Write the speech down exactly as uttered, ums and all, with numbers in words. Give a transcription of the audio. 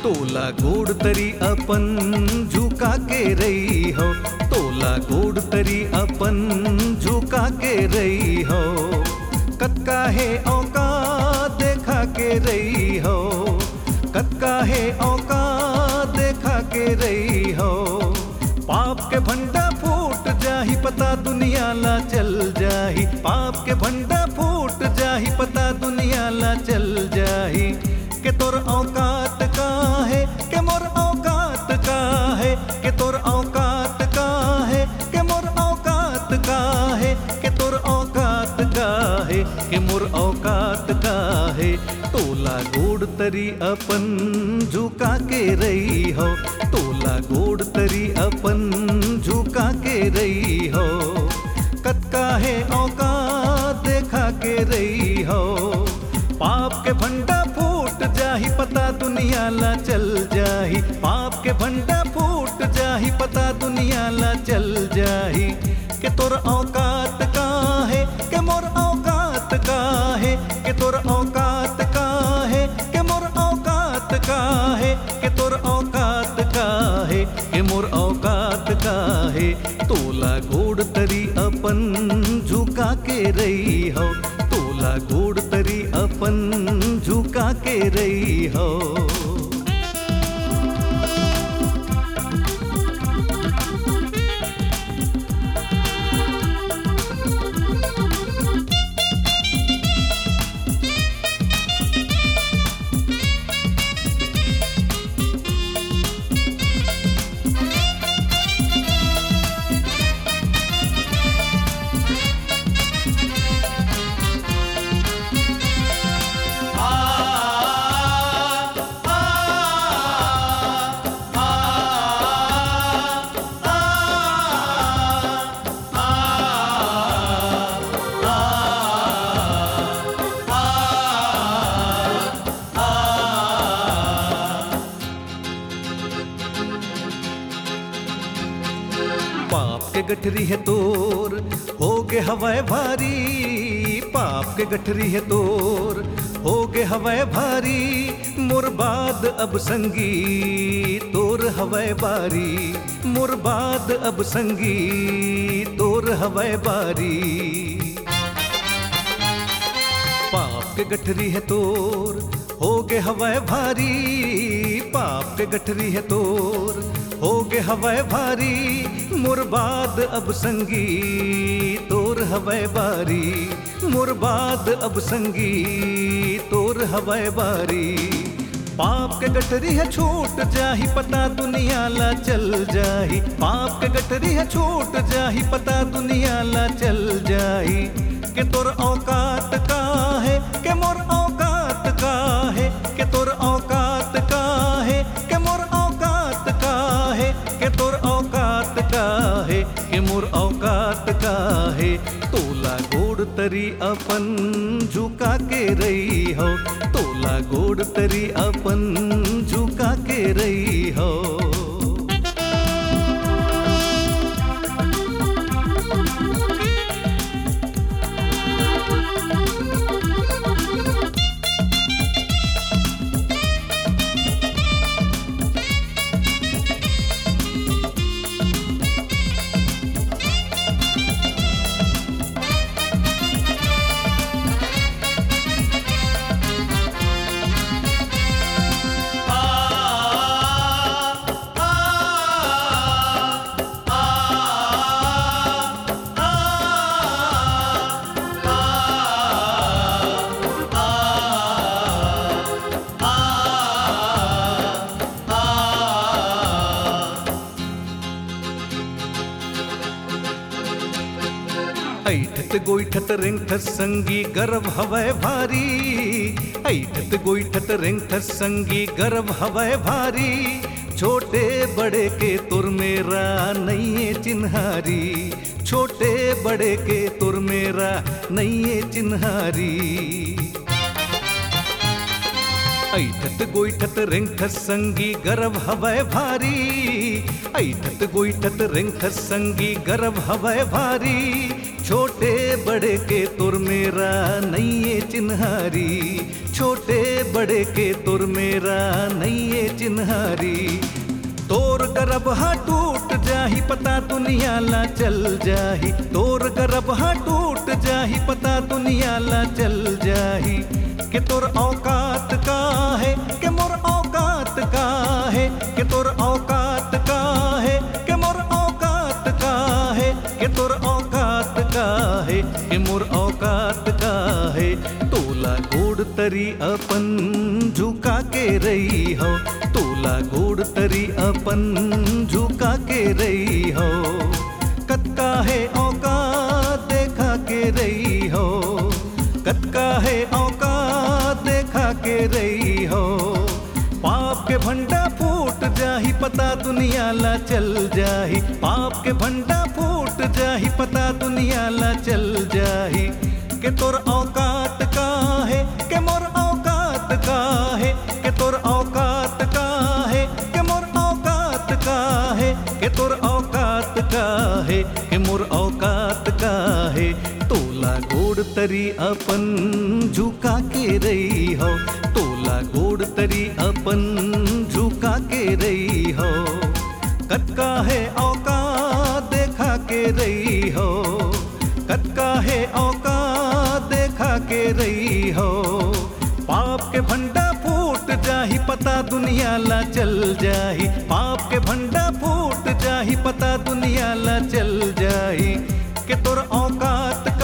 तोला गोड़ तरी अपन झुका के रही हो, तोला गोड़ तरी अपन झुका के रही हो। कतका है औकात देखा के रही हो, कतका है औकात देखा के रही हो। पाप के भंडा फूट जाही पता दुनिया ला चल जाही, पाप के भंडा फूट जाही पता दुनिया ला चल जाही। के तोर औकात का है, के मोर औकात का है, के तोर औकात का है, के मोर औकात का है, के तोर औकात का है, के मोर औकात का है। तोला गोड़ तरी अपन झुका के रही हो, तोला गोड़ तरी अपन झुका के रही हो। कतका है औकात देखा के रही हो। पाप के भंडा फूट जाही पता दुनिया ला चल जाही, पाप के भंडा फूट जाही पता दुनिया ला चल जाही। के तोर औकात का है, के मोर औकात का है, के तोर औकात का है, के मोर औकात का है, के तोर औकात का है, के मोर औकात का है। तोला गोड़ तरी अपन झुका के रही हो, तोला गोड़ तरी अपन झुका के रही हो। पाप के गठरी है तोर हो गे हवाए भारी, पाप के गठरी है तोर हो गे हवाए भारी। मुरबाद अब संगी तोर हवाए बारी, मुरबाद अब संगी तोर हवाए बारी। पाप के गठरी है तोर हो गे हवाए भारी, पाप के गठरी है तोर हो गे हवाए भारी। मुरबाद अब संगी तोर हवाए बारी, मुरबाद अब संगी तोर हवाए बारी। पाप के गठरी है छूट जाही पता दुनिया ला चल जाही, पाप के गठरी है छूट जाही पता दुनिया ला चल जाही। के तोर औकात का है, के मोर औकात का है, के तोर औकात का है, के मोर औकात का है, के तोर औकात का है, के मोर औकात का है। तोला गोड़ तरी अपन झुका के रही हो, तोला गोड़ तरी अपन झुका के रही हो। ऐठत गोईठत रेंगठत संगी गर्व हवय भारी, ऐठत गोईठत रेंगठत संगी गर्व हवय भारी। छोटे बड़े के तुर मेरा नहीं चिन्हारी, छोटे बड़े के तुर मेरा नहीं चिन्हारी। ऐठत गोईठत रेंखत संगी गर्व हवय भारी, ऐठत गोईठत रेंखत संगी गर्व हवय भारी। छोटे बड़े के तुर मेरा नैये चिन्हारी, छोटे बड़े के तुर मेरा नैये चिन्हारी। तोर गर्भ हा टूट जाही पता दुनिया ला चल जाही, तोर गर्भ हा टूट जाही पता दुनिया ला चल जाही। के तोर औकात का है, के मोर औकात का है, के तोर औकात का है, के मोर औकात का है, के तोर औकात का है, के मोर औकात का है। तोला गोड़ तरी अपन झुका के रही हो, तोला गोड़ तरी अपन झुका के रही हो। कतका है औकात देखा के रही हो, कतका है औकात देखा के रही हो। पाप के भंडा फूट जाही पता दुनिया ला चल जाही, पाप के भंडा फूट जाही पता दुनिया ला चल जाही। के तोर औकात का है, के मोर औकात का है, के तोर औकात का है, के मोर औकात का है, के तोर औकात का है, के मोर औकात का है। तोला गोड़ तरी अपन झुका के रही हो, तोला गोड़ तरी अपन झुका के रही हो। कतका है औकात देखा के रही हो, कतका है औकात देखा के रही हो। पाप के भंडा फूट जाही पता दुनिया ला चल जाही, पाप के भंडा फूट जाही पता दुनिया ला चल जाही। के तोर औकात